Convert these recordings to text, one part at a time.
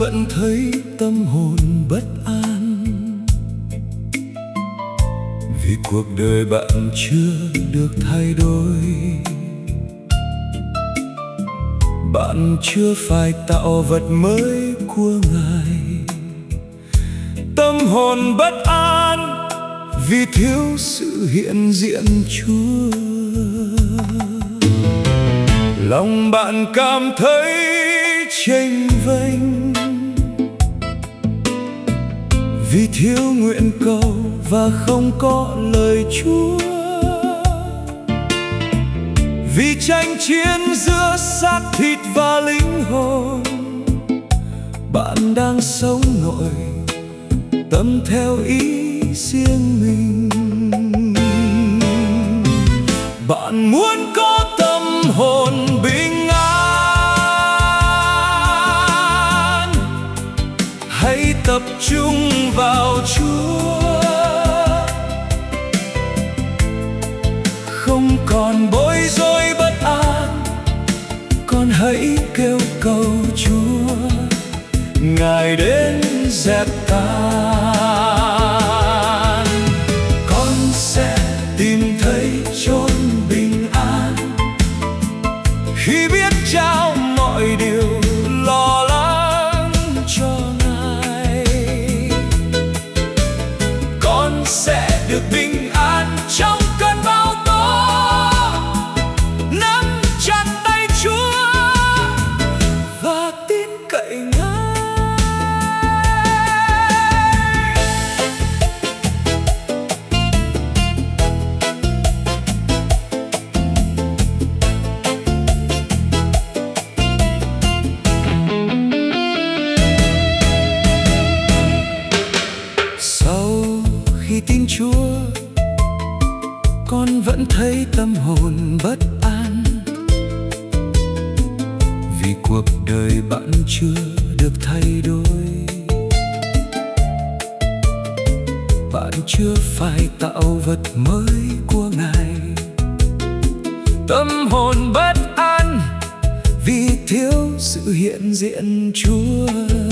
vẫn thấy tâm hồn bất an, vì cuộc đời bạn chưa được thay đổi. Bạn chưa phải tạo vật mới của Ngài. Tâm hồn bất an vì thiếu sự hiện diện Chúa. Lòng bạn cảm thấy chênh vênh vì thiếu nguyện cầu và không có lời Chúa. Vì tranh chiến giữa xác thịt và linh hồn, bạn đang sống nội tâm theo ý riêng mình. Bạn muốn có tâm hồn bình an, hãy tập trung vào Chúa. Không còn bối rối bất an, con hãy kêu cầu Chúa. Ngài đến dẹp tan. Con sẽ tìm thấy chốn bình an khi biết trao mọi điều lo lắng cho Ngài. Con sẽ được bình an trong cơn bão tố, nắm chặt tay Chúa và tin cậy Ngài. Khi tin Chúa, con vẫn thấy tâm hồn bất an, vì cuộc đời bạn chưa được thay đổi. Bạn chưa phải tạo vật mới của Ngài. Tâm hồn bất an vì thiếu sự hiện diện Chúa.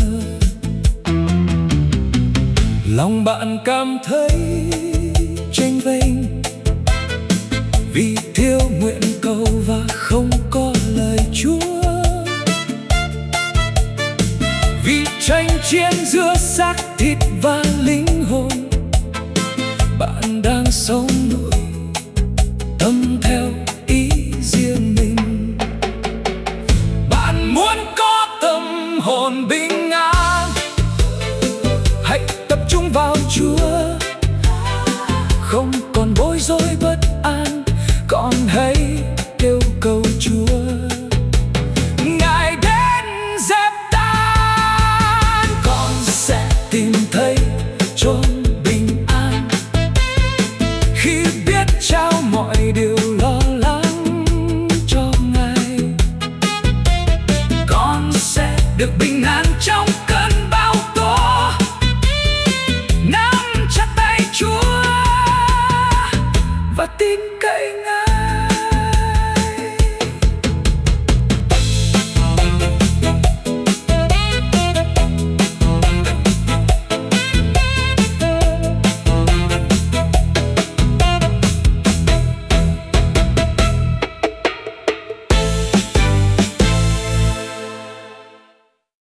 Lòng bạn cảm thấy chênh vênh vì thiếu nguyện cầu và không có lời Chúa. Vì tranh chiến giữa xác thịt và linh hồn, bạn đang sống nội tâm theo ý riêng mình. Bạn muốn có tâm hồn bình an, hãy tập trung vào Chúa. Không còn bối rối bất an, con hãy kêu cầu Chúa. Ngài đến dẹp tan. Con sẽ tìm thấy chốn bình an khi biết trao mọi điều lo lắng cho Ngài. Con sẽ được bình an trong cơn bão tố, nắm chặt tay Chúa và tin